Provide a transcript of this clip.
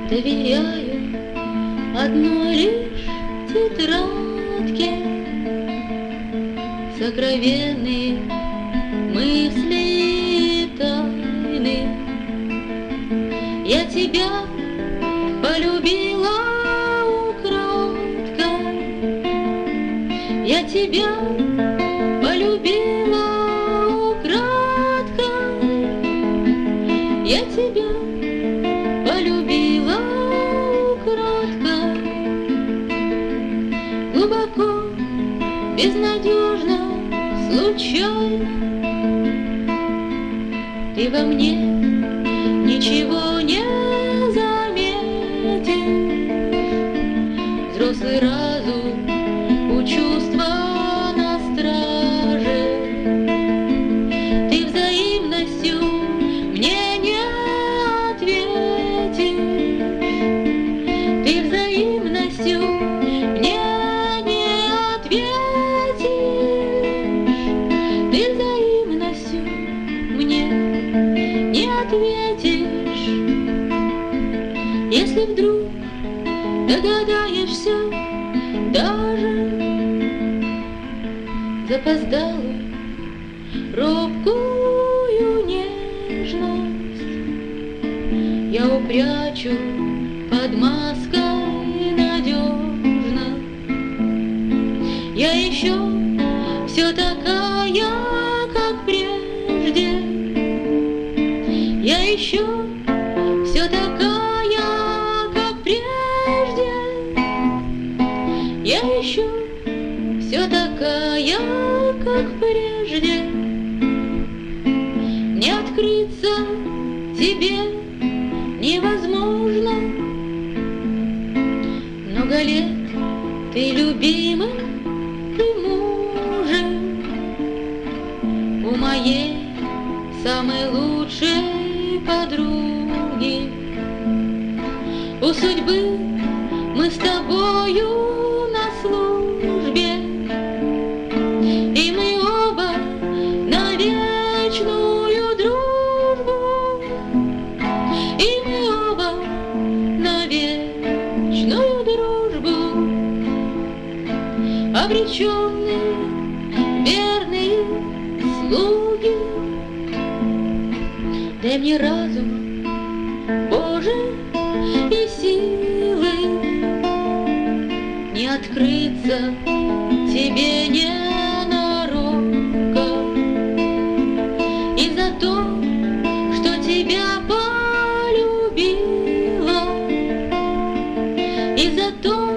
доверяю одной лишь тетрадке сокровенные мысли и тайны. Я тебя полюбила украдкой, я тебя полюбила украдкой, я тебя полюбила украдкой. Глубоко, безнадежно, случайно ты во мне ничего не заметил. Взрослый разум у чувства на страже. Ты взаимностью мне не ответил. Ты взаимностью мне не ответишь. Ты взаимностью мне не ответишь. Если вдруг догадаешься даже запоздалую робкую нежность, я упрячу под маской надежно. Я еще все такая, как прежде. Я еще все такая, как прежде. Я еще все такая, как прежде. Не открыться тебе невозможно. Много лет ты любимым, ты мужем у моей самой лучшей подруги. У судьбы мы с тобою на службе, и мы оба на вечную дружбу, и мы оба на вечную дружбу, обреченные верные слуги. Дай мне разум, Боже, и силы не открыться тебе ненароком. И за то, что тебя полюбила, и за то,